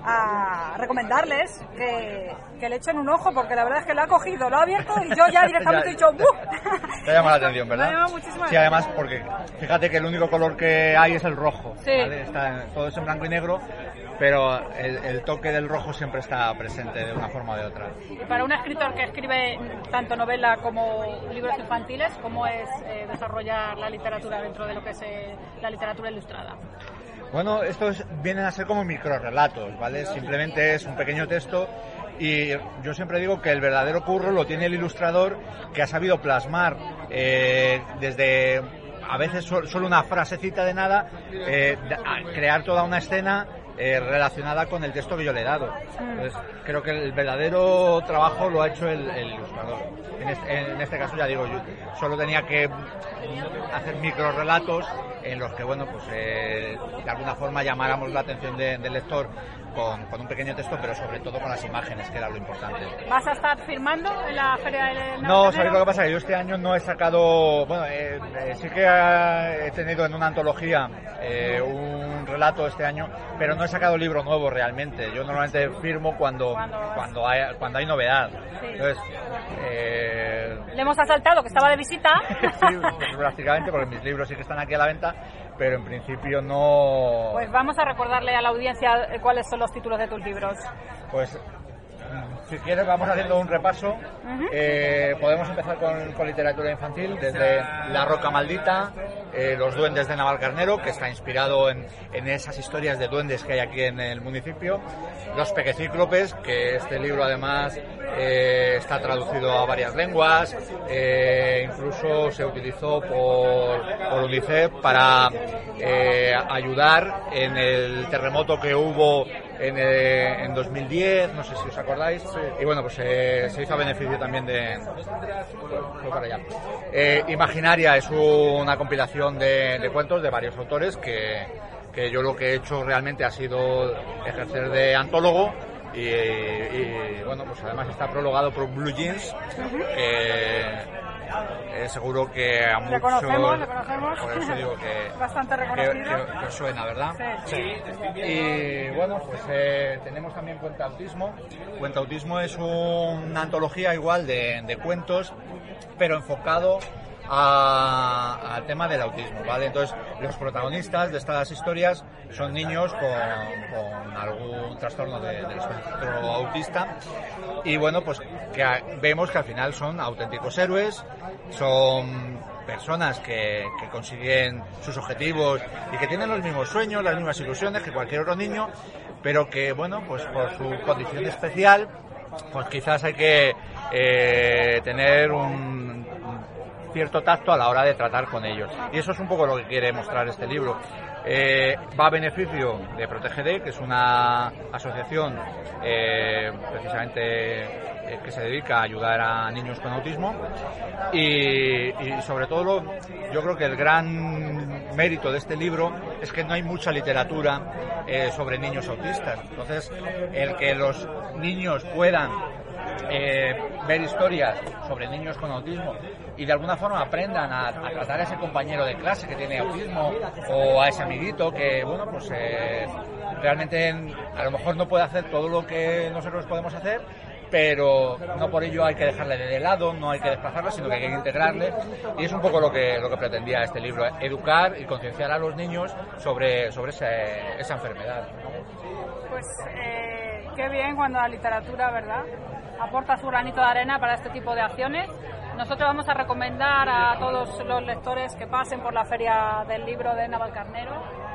a recomendarles que, que le echen un ojo, porque la verdad es que lo ha cogido, lo ha abierto y yo ya directamente he dicho ¡buh! Te llama la atención, ¿verdad? Me llama muchísimo sí, además porque fíjate que el único color que hay es el rojo, sí. ¿vale? Está, todo es en blanco y negro, pero el, el toque del rojo siempre está presente de una forma o de otra. Y para un escritor que escribe tanto novela como libros infantiles, ¿cómo es eh, desarrollar la literatura dentro de lo que es eh, la literatura ilustrada? Bueno, estos vienen a ser como microrrelatos, ¿vale? Simplemente es un pequeño texto y yo siempre digo que el verdadero curro lo tiene el ilustrador, que ha sabido plasmar eh, desde a veces solo una frasecita de nada, eh, crear toda una escena eh, relacionada con el texto que yo le he dado. Entonces, creo que el verdadero trabajo lo ha hecho el, el ilustrador. En este, en este caso, ya digo, yo solo tenía que hacer microrrelatos en los que, bueno, pues eh, de alguna forma llamáramos la atención de, del lector con, con un pequeño texto, pero sobre todo con las imágenes, que era lo importante. ¿Vas a estar firmando en la Feria del No, ¿sabéis lo que pasa? Yo este año no he sacado, bueno, eh, eh, sí que he tenido en una antología eh, un relato este año, pero no he sacado libro nuevo realmente. Yo normalmente firmo cuando cuando, cuando, hay, cuando hay novedad. Sí. Entonces, eh... le hemos asaltado que estaba de visita. Sí, pues, prácticamente, porque mis libros sí que están aquí a la venta, pero en principio no. Pues vamos a recordarle a la audiencia cuáles son los títulos de tus libros. Pues si quieres vamos haciendo un repaso. Uh-huh. eh, podemos empezar con, con literatura infantil, desde La Roca Maldita, eh, Los Duendes de Navalcarnero, que está inspirado en, en esas historias de duendes que hay aquí en el municipio. Los Pequecíclopes, que este libro además eh, está traducido a varias lenguas, eh, incluso se utilizó por, por UNICEF para eh, ayudar en el terremoto que hubo en, eh, en dos mil diez, no sé si os acordáis, sí. Y bueno, pues eh, se hizo a beneficio también de... Fue para allá. Eh, Imaginaria es una compilación de, de cuentos de varios autores que, que yo lo que he hecho realmente ha sido ejercer de antólogo y, y bueno, pues además está prologado por Blue Jeans, que... Eh, seguro que a muchos... Le conocemos, le conocemos. Por eso digo que... Bastante reconocido. Que, que, que os suena, ¿verdad? Sí. Sí. Y bueno, pues eh, tenemos también Cuenta Autismo. Cuenta Autismo es un, una antología igual de, de cuentos, pero enfocado a, al tema del autismo, ¿vale? Entonces, los protagonistas de estas historias son niños con, con algún trastorno de, del espectro autista y bueno, pues que a, vemos que al final son auténticos héroes, son personas que, que consiguen sus objetivos y que tienen los mismos sueños, las mismas ilusiones que cualquier otro niño, pero que bueno, pues por su condición especial, pues quizás hay que eh, tener un cierto tacto a la hora de tratar con ellos. Y eso es un poco lo que quiere mostrar este libro. Eh, va a beneficio de ProtegeD, que es una asociación eh, precisamente eh, que se dedica a ayudar a niños con autismo y, y sobre todo yo creo que el gran mérito de este libro es que no hay mucha literatura eh, sobre niños autistas. Entonces, el que los niños puedan Eh, ver historias sobre niños con autismo y de alguna forma aprendan a, a tratar a ese compañero de clase que tiene autismo o a ese amiguito que, bueno, pues eh, realmente a lo mejor no puede hacer todo lo que nosotros podemos hacer, pero no por ello hay que dejarle de lado, no hay que desplazarle, sino que hay que integrarle, y es un poco lo que, lo que pretendía este libro, educar y concienciar a los niños sobre, sobre ese, esa enfermedad. Pues eh, qué bien cuando la literatura, ¿verdad?, aporta su granito de arena para este tipo de acciones. Nosotros vamos a recomendar a todos los lectores que pasen por la Feria del Libro de Navalcarnero.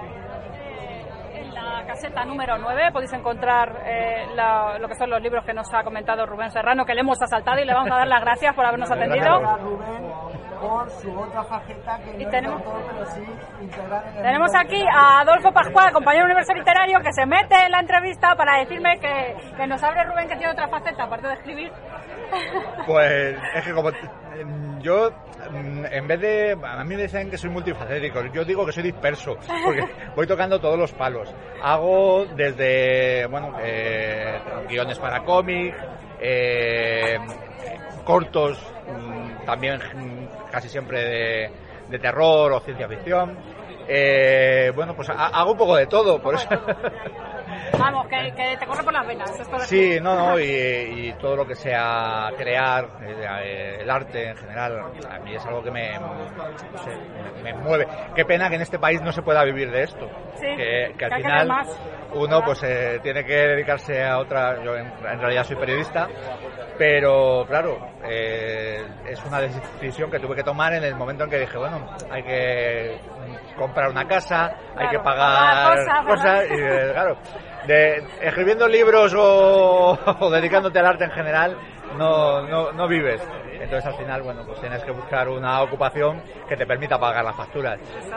Eh, en la caseta número nueve podéis encontrar eh, la, lo que son los libros que nos ha comentado Rubén Serrano, que le hemos asaltado y le vamos a dar las gracias por habernos atendido. Por su otra faceta que y no tenemos, es autor, pero sí integrar en el tenemos mundo aquí a Adolfo Pascual, compañero universo literario, que se mete en la entrevista para decirme que, que nos abre Rubén, que tiene otra faceta aparte de escribir. Pues es que como yo, en vez de, a mí me dicen que soy multifacético, yo digo que soy disperso, porque voy tocando todos los palos. Hago desde, bueno, eh, guiones para cómic, eh, cortos, también casi siempre de, de terror o ciencia ficción. Eh, bueno, pues ha, hago un poco de todo, por eso. Vamos, que, que te corre por las venas. Esto de Sí, no, no, y, y todo lo que sea crear, eh, el arte en general, a mí es algo que me, no sé, me, me mueve. Qué pena que en este país no se pueda vivir de esto. Sí, que, que al que hay que final hacer más. uno pues eh, tiene que dedicarse a otra. Yo en, en realidad soy periodista, pero claro, eh, es una decisión que tuve que tomar en el momento en que dije, bueno, hay que comprar una casa, hay Claro, que pagar pagar cosas, cosas, y eh, claro, de, escribiendo libros o, o dedicándote al arte en general, no, no, no vives. Entonces al final, bueno, pues tienes que buscar una ocupación que te permita pagar las facturas.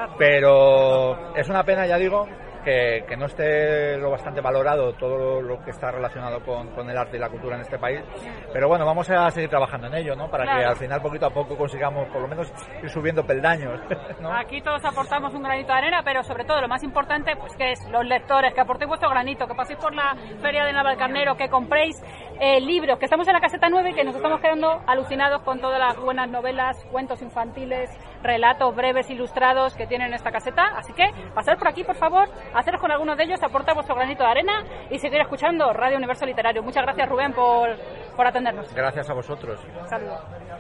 Pero es una pena, ya digo, que, que no esté lo bastante valorado todo lo que está relacionado con, con el arte y la cultura en este país. Pero bueno, vamos a seguir trabajando en ello, ¿no? Para Claro. que al final, poquito a poco, consigamos por lo menos ir subiendo peldaños, ¿no? Aquí todos aportamos un granito de arena, pero sobre todo lo más importante, pues que es los lectores, que aportéis vuestro granito, que paséis por la Feria de Navalcarnero, que compréis eh, libros, que estamos en la caseta nueve y que nos estamos quedando alucinados con todas las buenas novelas, cuentos infantiles, relatos breves, ilustrados que tienen esta caseta. Así que pasad por aquí, por favor, haceros con algunos de ellos, aportar vuestro granito de arena y seguir escuchando Radio Universo Literario. Muchas gracias, Rubén, por, por atendernos. Gracias a vosotros. Saludos.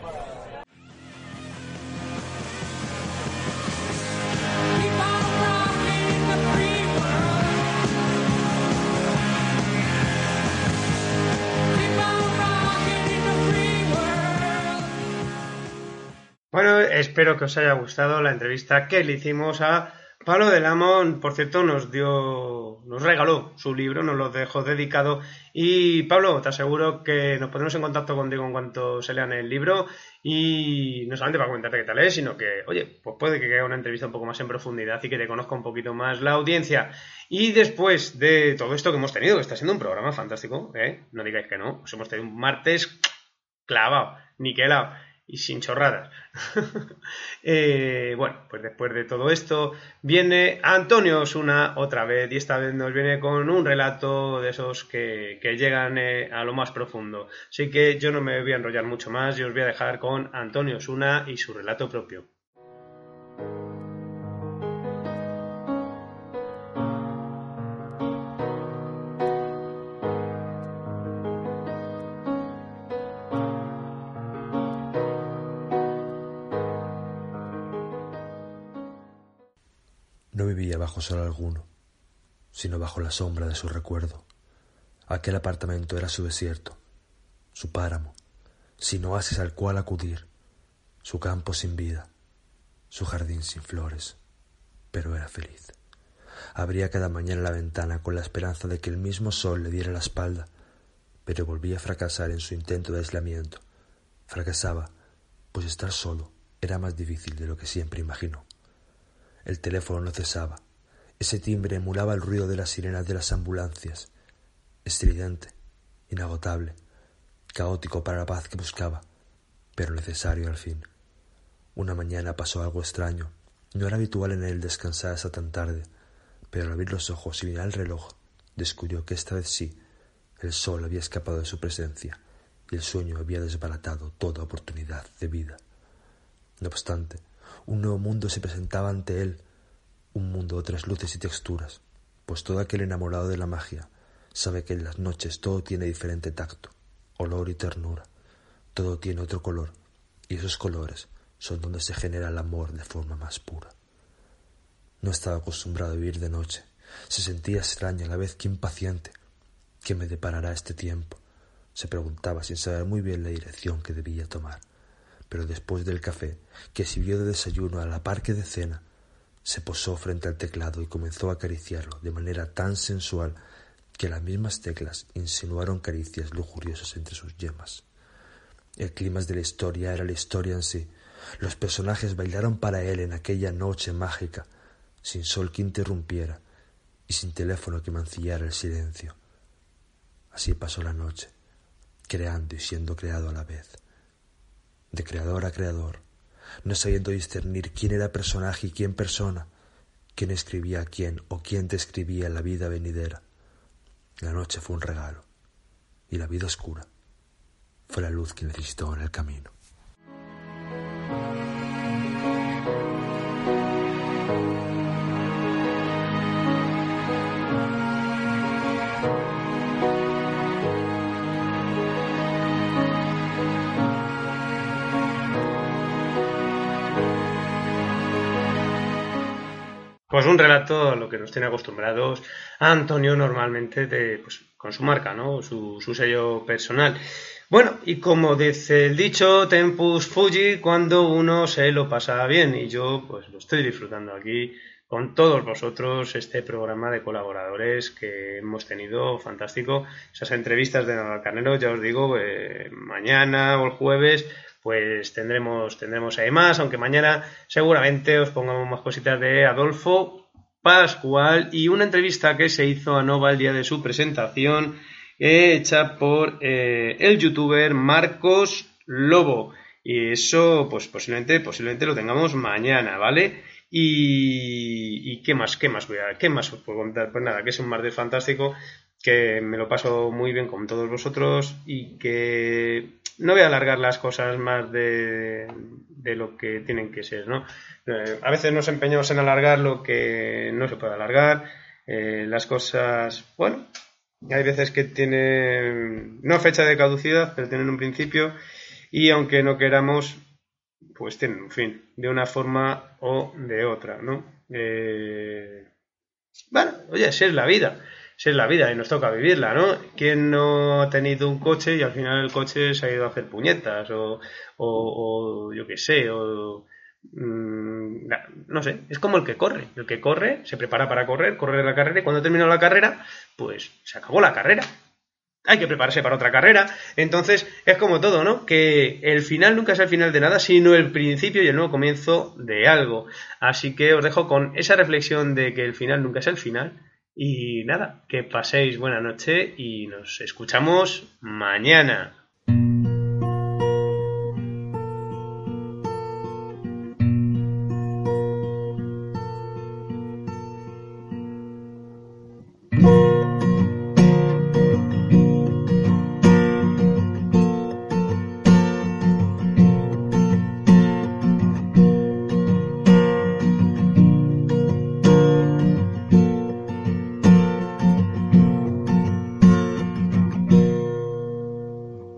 Bueno, espero que os haya gustado la entrevista que le hicimos a Pablo del Amo. Por cierto, nos dio, nos regaló su libro, nos lo dejó dedicado. Y Pablo, te aseguro que nos pondremos en contacto contigo en cuanto se lean el libro. Y no solamente para comentarte qué tal es, sino que, oye, pues puede que quede una entrevista un poco más en profundidad y que te conozca un poquito más la audiencia. Y después de todo esto que hemos tenido, que está siendo un programa fantástico, ¿eh? No digáis que no, os hemos tenido un martes clavado, niquelado y sin chorradas. eh, bueno, pues después de todo esto viene Antonio Osuna otra vez, y esta vez nos viene con un relato de esos que, que llegan eh, a lo más profundo. Así que yo no me voy a enrollar mucho más y os voy a dejar con Antonio Osuna y su relato propio. No vivía bajo sol alguno, sino bajo la sombra de su recuerdo. Aquel apartamento era su desierto, su páramo, sin oasis al cual acudir, su campo sin vida, su jardín sin flores, pero era feliz. Abría cada mañana la ventana con la esperanza de que el mismo sol le diera la espalda, pero volvía a fracasar en su intento de aislamiento. Fracasaba, pues estar solo era más difícil de lo que siempre imaginó. El teléfono no cesaba. Ese timbre emulaba el ruido de las sirenas de las ambulancias. Estridente, inagotable, caótico para la paz que buscaba, pero necesario al fin. Una mañana pasó algo extraño. No era habitual en él descansar hasta tan tarde, pero al abrir los ojos y mirar el reloj, descubrió que esta vez sí, el sol había escapado de su presencia y el sueño había desbaratado toda oportunidad de vida. No obstante, un nuevo mundo se presentaba ante él, un mundo de otras luces y texturas, pues todo aquel enamorado de la magia sabe que en las noches todo tiene diferente tacto, olor y ternura. Todo tiene otro color, y esos colores son donde se genera el amor de forma más pura. No estaba acostumbrado a vivir de noche. Se sentía extraño a la vez que impaciente. ¿Qué me deparará este tiempo?, se preguntaba sin saber muy bien la dirección que debía tomar. Pero después del café, que sirvió de desayuno a la par que de cena, se posó frente al teclado y comenzó a acariciarlo de manera tan sensual que las mismas teclas insinuaron caricias lujuriosas entre sus yemas. El clímax de la historia era la historia en sí. Los personajes bailaron para él en aquella noche mágica, sin sol que interrumpiera y sin teléfono que mancillara el silencio. Así pasó la noche, creando y siendo creado a la vez. De creador a creador, no sabiendo discernir quién era personaje y quién persona, quién escribía a quién o quién describía la vida venidera. La noche fue un regalo, y la vida oscura fue la luz que necesitó en el camino. Pues un relato a lo que nos tiene acostumbrados a Antonio normalmente de, pues, con su marca, ¿no? Su, su sello personal. Bueno, y como dice el dicho, tempus fugit, cuando uno se lo pasa bien. Y yo pues lo estoy disfrutando aquí con todos vosotros, este programa de colaboradores que hemos tenido, fantástico. Esas entrevistas de Navalcarnero, ya os digo, eh, mañana o el jueves pues tendremos tendremos ahí más, aunque mañana seguramente os pongamos más cositas de Adolfo Pascual y una entrevista que se hizo a Nova el día de su presentación, eh, hecha por eh, el youtuber Marcos Lobo, y eso pues posiblemente posiblemente lo tengamos mañana, ¿vale? Y, y qué más, qué más voy a, qué más os puedo contar. Pues nada, que es un martes fantástico, que me lo paso muy bien con todos vosotros y que no voy a alargar las cosas más de, de lo que tienen que ser, ¿no? Eh, a veces nos empeñamos en alargar lo que no se puede alargar. Eh, las cosas, bueno, hay veces que tienen no fecha de caducidad, pero tienen un principio, y aunque no queramos, pues tienen un fin, de una forma o de otra, ¿no? Eh, bueno, oye, así es la vida. Esa es la vida y nos toca vivirla, ¿no? ¿Quién no ha tenido un coche y al final el coche se ha ido a hacer puñetas? O, o, o yo qué sé, o... Mmm, no sé, es como el que corre. El que corre, se prepara para correr, corre la carrera y cuando terminó la carrera, pues se acabó la carrera. Hay que prepararse para otra carrera. Entonces, es como todo, ¿no? Que el final nunca es el final de nada, sino el principio y el nuevo comienzo de algo. Así que os dejo con esa reflexión de que el final nunca es el final. Y nada, que paséis buena noche y nos escuchamos mañana.